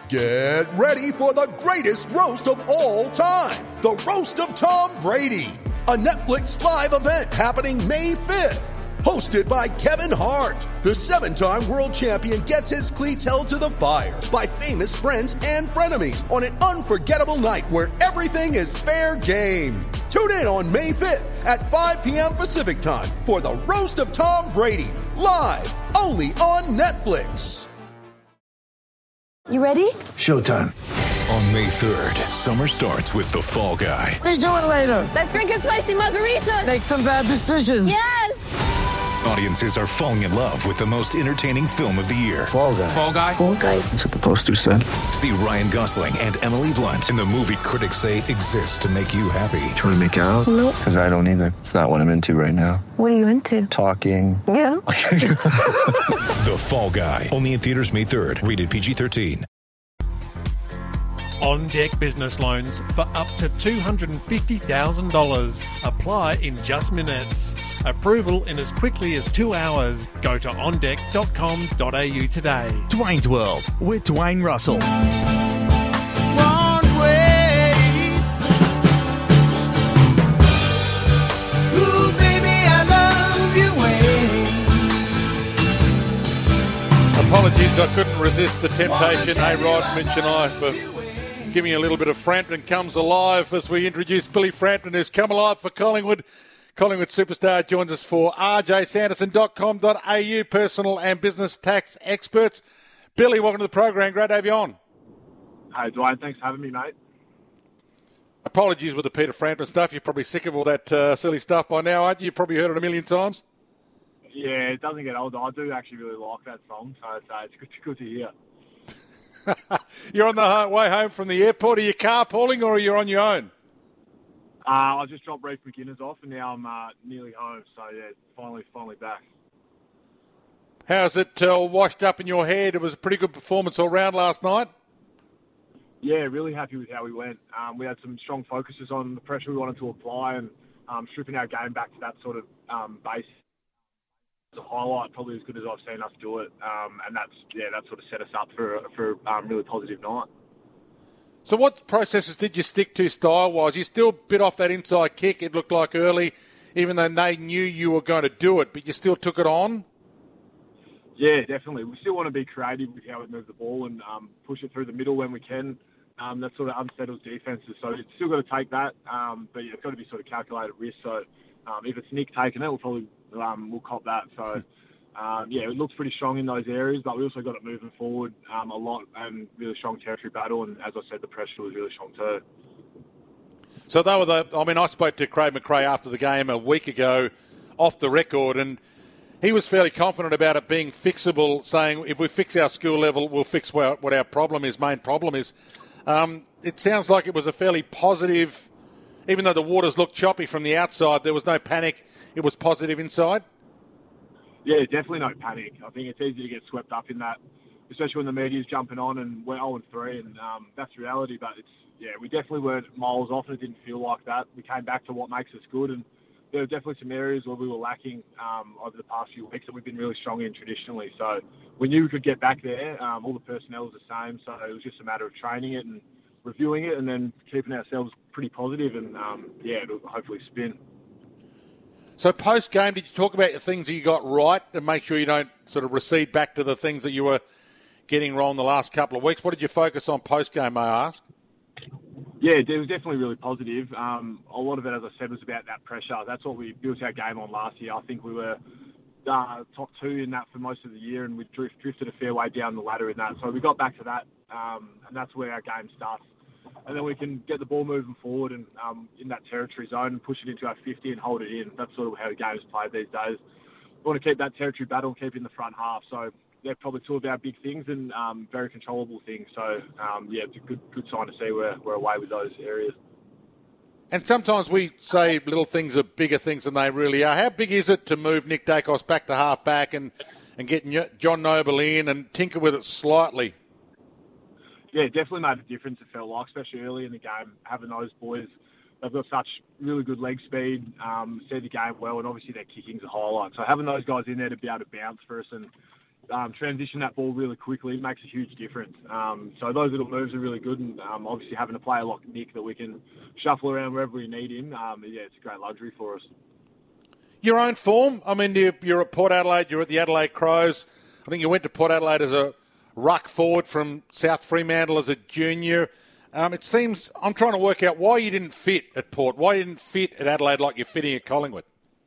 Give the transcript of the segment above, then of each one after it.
Get ready for the greatest roast of all time, the Roast of Tom Brady, a Netflix live event happening May 5th. Hosted by Kevin Hart, the 7-time world champion gets his cleats held to the fire by famous friends and frenemies on an unforgettable night where everything is fair game. Tune in on May 5th at 5 p.m. Pacific time for the Roast of Tom Brady, live only on Netflix. You ready? Showtime. On May 3rd, summer starts with The Fall Guy. Let's do it later. Let's drink a spicy margarita. Make some bad decisions. Yes! Audiences are falling in love with the most entertaining film of the year. Fall Guy. Fall Guy? Fall Guy. That's what the poster said. See Ryan Gosling and Emily Blunt in the movie critics say exists to make you happy. Trying to make it out? Nope. Because I don't either. It's not what I'm into right now. What are you into? Talking. Yeah. The Fall Guy. Only in theaters May 3rd. Rated PG-13. On Deck Business Loans for up to $250,000. Apply in just minutes. Approval in as quickly as 2 hours. Go to ondeck.com.au today. Dwayne's World with Dwayne Russell. One way. Ooh, baby, I love you way. Apologies, I couldn't resist the temptation. Hey, Rod, Mitch and I for giving you a little bit of Frampton Comes Alive as we introduce Billy Frampton, who's come alive for Collingwood. Collingwood Superstar joins us for rjsanderson.com.au, personal and business tax experts. Billy, welcome to the program. Great to have you on. Hey, Dwayne, thanks for having me, mate. Apologies with the Peter Frampton stuff. You're probably sick of all that silly stuff by now, aren't you? You've probably heard it a million times. Yeah, it doesn't get old. I do actually really like that song, so it's good to hear. You're on the way home from the airport. Are you carpooling or are you on your own? I just dropped Reece McInnes off and now I'm nearly home. So, yeah, finally back. How's it washed up in your head? It was a pretty good performance all round last night. Yeah, really happy with how we went. We had some strong focuses on the pressure we wanted to apply and stripping our game back to that sort of base. A highlight, probably as good as I've seen us do it, and that sort of set us up for a really positive night. So what processes did you stick to style-wise? You still bit off that inside kick, it looked like early, even though they knew you were going to do it, but you still took it on? Yeah, definitely. We still want to be creative with how we move the ball and push it through the middle when we can. That sort of unsettles defences, so it's still got to take that, but yeah, it's got to be sort of calculated risk, so if it's Nick taking it, we'll cop that. So, it looks pretty strong in those areas, but we also got it moving forward a lot and really strong territory battle. And as I said, the pressure was really strong too. So they were I spoke to Craig McRae after the game a week ago off the record, and he was fairly confident about it being fixable, saying if we fix our skill level, we'll fix what our main problem is. It sounds like it was a fairly positive. Even though the waters looked choppy from the outside, there was no panic. It was positive inside? Yeah, definitely no panic. I think it's easy to get swept up in that, especially when the media's jumping on and we're 0-3, and that's reality. But we definitely weren't miles off, and it didn't feel like that. We came back to what makes us good, and there were definitely some areas where we were lacking over the past few weeks that we've been really strong in traditionally. So we knew we could get back there. All the personnel was the same, so it was just a matter of training it and reviewing it and then keeping ourselves pretty positive and, it'll hopefully spin. So post-game, did you talk about the things that you got right and make sure you don't sort of recede back to the things that you were getting wrong the last couple of weeks? What did you focus on post-game, may I ask? Yeah, it was definitely really positive. A lot of it, as I said, was about that pressure. That's what we built our game on last year. I think we were top 2 in that for most of the year, and we drifted a fair way down the ladder in that. So we got back to that, and that's where our game starts. And then we can get the ball moving forward and in that territory zone and push it into our 50 and hold it in. That's sort of how the game is played these days. We want to keep that territory battle and keep it in the front half. So they're probably two of our big things and very controllable things. So, it's a good sign to see we're away with those areas. And sometimes we say little things are bigger things than they really are. How big is it to move Nick Dacos back to half-back and get John Noble in and tinker with it slightly? Yeah, it definitely made a difference, it felt like, especially early in the game, having those boys. They've got such really good leg speed, see the game well, and obviously their kicking's a highlight. So having those guys in there to be able to bounce for us and transition that ball really quickly makes a huge difference. So those little moves are really good, and obviously having a player like Nick that we can shuffle around wherever we need him, it's a great luxury for us. Your own form? I mean, you're at Port Adelaide, you're at the Adelaide Crows. I think you went to Port Adelaide as a ruck forward from South Fremantle as a junior. It seems, I'm trying to work out why you didn't fit at Port, why you didn't fit at Adelaide like you're fitting at Collingwood.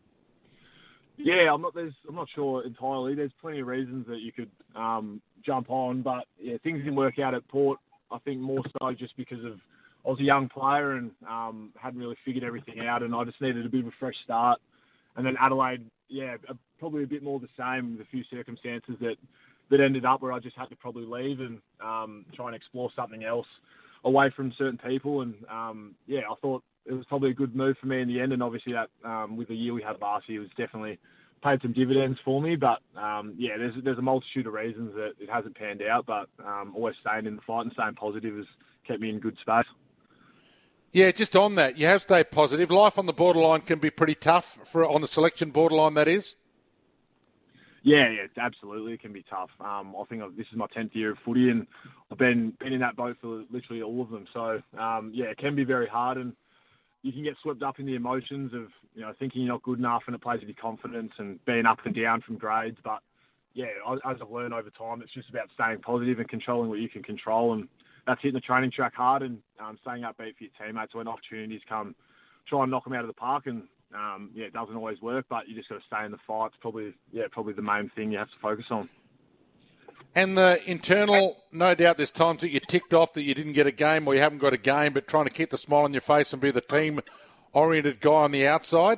Yeah, I'm not sure entirely. There's plenty of reasons that you could jump on, but yeah, things didn't work out at Port. I think more so just because I was a young player and hadn't really figured everything out, and I just needed a bit of a fresh start. And then Adelaide, probably a bit more the same with a few circumstances that ended up where I just had to probably leave and try and explore something else away from certain people. And I thought it was probably a good move for me in the end. And obviously that with the year we had last year, it was definitely paid some dividends for me. But there's a multitude of reasons that it hasn't panned out. But always staying in the fight and staying positive has kept me in good space. Yeah, just on that, you have stayed positive. Life on the borderline can be pretty tough on the selection borderline, that is. Yeah, absolutely. It can be tough. I think this is my 10th year of footy, and I've been in that boat for literally all of them. So, it can be very hard, and you can get swept up in the emotions of, thinking you're not good enough, and it plays with your confidence and being up and down from grades. But, as I've learned over time, it's just about staying positive and controlling what you can control, and that's hitting the training track hard and staying upbeat for your teammates when opportunities come. Try and knock them out of the park, and it doesn't always work, but you just got to stay in the fight. It's probably the main thing you have to focus on. And the internal, no doubt there's times that you ticked off that you didn't get a game or you haven't got a game, but trying to keep the smile on your face and be the team-oriented guy on the outside?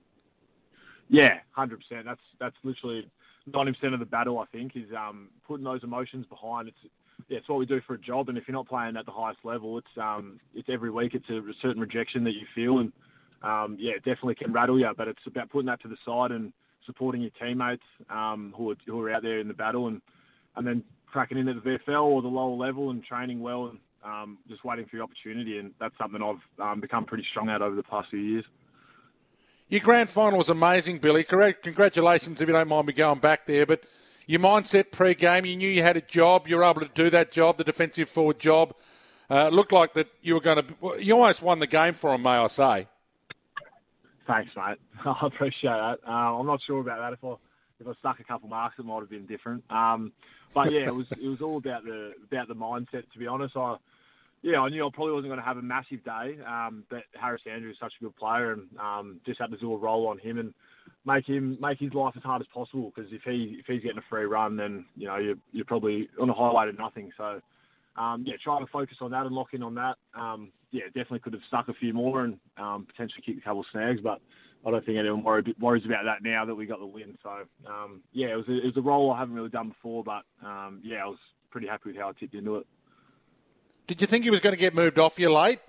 Yeah, 100%. That's literally 90% of the battle, I think, is putting those emotions behind. It's what we do for a job, and if you're not playing at the highest level, it's every week. It's a certain rejection that you feel, and it definitely can rattle you. But it's about putting that to the side and supporting your teammates who are out there in the battle, and then cracking into the VFL or the lower level and training well, and just waiting for your opportunity. And that's something I've become pretty strong at over the past few years. Your grand final was amazing, Billy. Congratulations, if you don't mind me going back there, but your mindset pre-game, you knew you had a job. You were able to do that job, the defensive forward job. It looked like that you almost won the game for them, may I say. Thanks, mate. I appreciate that. I'm not sure about that. If I stuck a couple marks, it might have been different. But it was all about the mindset. To be honest, I knew I probably wasn't going to have a massive day. But Harris Andrews is such a good player, and just had to do a roll on him and make his life as hard as possible, because if he's getting a free run, then you're probably on a highway to nothing. So try to focus on that and lock in on that. Definitely could have stuck a few more and potentially kicked a couple of snags, but I don't think anyone worries about that now that we got the win. So it was a role I haven't really done before, but I was pretty happy with how I tipped into it. Did you think he was going to get moved off you late?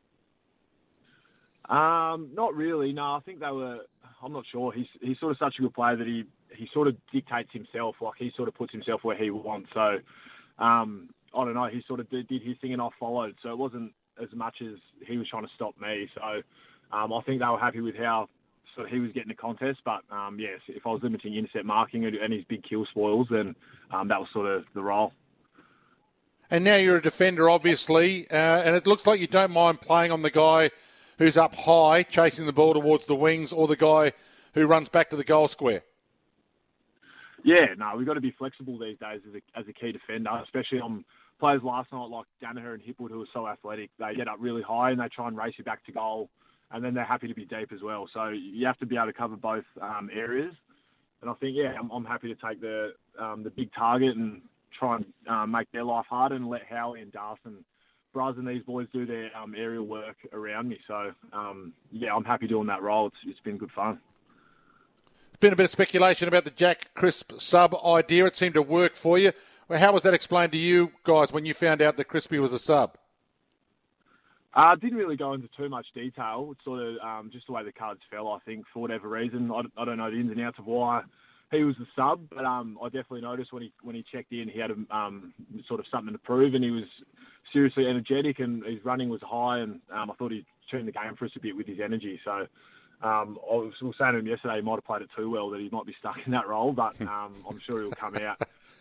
Not really. No, I think they were. I'm not sure. He's sort of such a good player that he sort of dictates himself. Like, he sort of puts himself where he wants. So, I don't know. He sort of did his thing and I followed. So it wasn't as much as he was trying to stop me. So, I think they were happy with how sort of he was getting the contest. But, if I was limiting intercept marking and his big kill spoils, then that was sort of the role. And now you're a defender, obviously, and it looks like you don't mind playing on the guy who's up high, chasing the ball towards the wings, or the guy who runs back to the goal square. Yeah, no, we've got to be flexible these days as a key defender, especially on players last night like Danaher and Hipwood, who are so athletic. They get up really high and they try and race you back to goal, and then they're happy to be deep as well. So you have to be able to cover both areas. And I think, I'm happy to take the big target and try and make their life hard and let Howie and Darcy, Braz and these boys do their aerial work around me. So, I'm happy doing that role. It's been good fun. There's been a bit of speculation about the Jack Crisp sub idea. It seemed to work for you. Well, how was that explained to you guys when you found out that Crispy was a sub? Didn't really go into too much detail. It's sort of just the way the cards fell, I think, for whatever reason. I don't know the ins and outs of why he was the sub, but I definitely noticed when he checked in, he had sort of something to prove, and he was seriously energetic, and his running was high, and I thought he'd turned the game for us a bit with his energy. So I was saying to him yesterday he might have played it too well, that he might be stuck in that role, but I'm sure he'll come out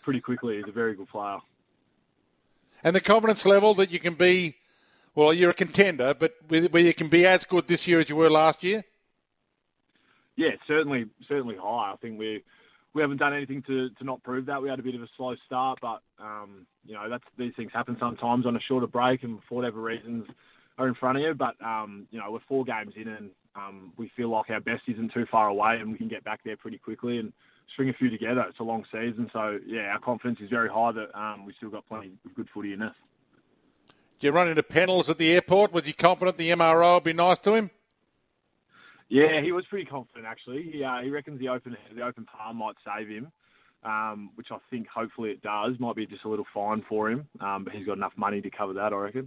pretty quickly. He's a very good player. And the confidence level that you can be, well, you're a contender, but where you can be as good this year as you were last year? Yeah, certainly high. I think we haven't done anything to not prove that. We had a bit of a slow start, but these things happen sometimes on a shorter break, and for whatever reasons are in front of you. But we're 4 games in, and we feel like our best isn't too far away, and we can get back there pretty quickly and string a few together. It's a long season, so yeah, our confidence is very high that we've still got plenty of good footy in us. Did you run into Pennells at the airport? Was he confident the MRO would be nice to him? Yeah, he was pretty confident actually. He reckons the open palm might save him, which I think hopefully it does. Might be just a little fine for him, but he's got enough money to cover that, I reckon.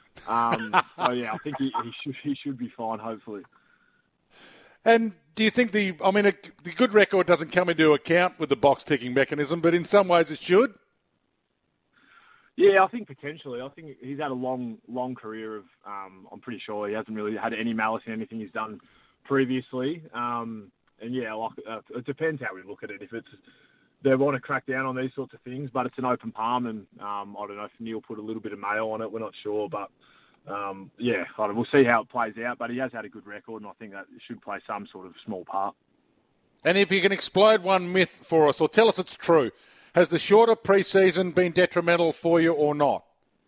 So yeah, I think he should be fine, hopefully. And do you think the good record doesn't come into account with the box ticking mechanism, but in some ways it should? Yeah, I think potentially. I think he's had a long career of. I'm pretty sure he hasn't really had any malice in anything he's done previously. And yeah, it depends how we look at it. If they want to crack down on these sorts of things, but it's an open palm, and I don't know if Neil put a little bit of mayo on it. We're not sure, but we'll see how it plays out. But he has had a good record, and I think that should play some sort of small part. And if you can explode one myth for us, or tell us it's true, has the shorter pre-season been detrimental for you or not?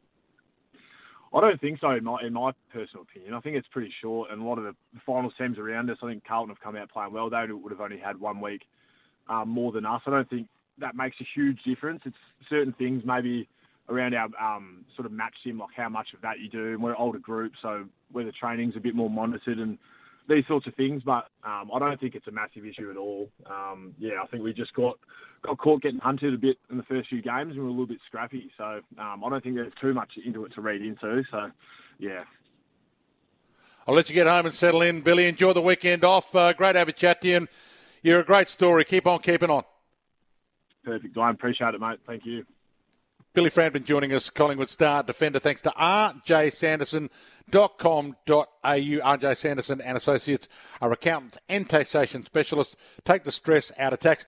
I don't think so, in my personal opinion. I think it's pretty short, and a lot of the finals teams around us, I think Carlton have come out playing well. They would have only had 1 week more than us. I don't think that makes a huge difference. It's certain things maybe around our sort of match sim, like how much of that you do. And we're an older group, so where the training's a bit more monitored and these sorts of things. But I don't think it's a massive issue at all. I think we just got caught getting hunted a bit in the first few games, and we were a little bit scrappy. So I don't think there's too much into it to read into. So, yeah. I'll let you get home and settle in. Billy, enjoy the weekend off. Great to have a chat to you, and you're a great story. Keep on keeping on. Perfect, Dwayne. Appreciate it, mate. Thank you. Billy Frampton joining us, Collingwood star defender, thanks to rjsanderson.com.au. RJ Sanderson and Associates are accountants and taxation specialists. Take the stress out of tax.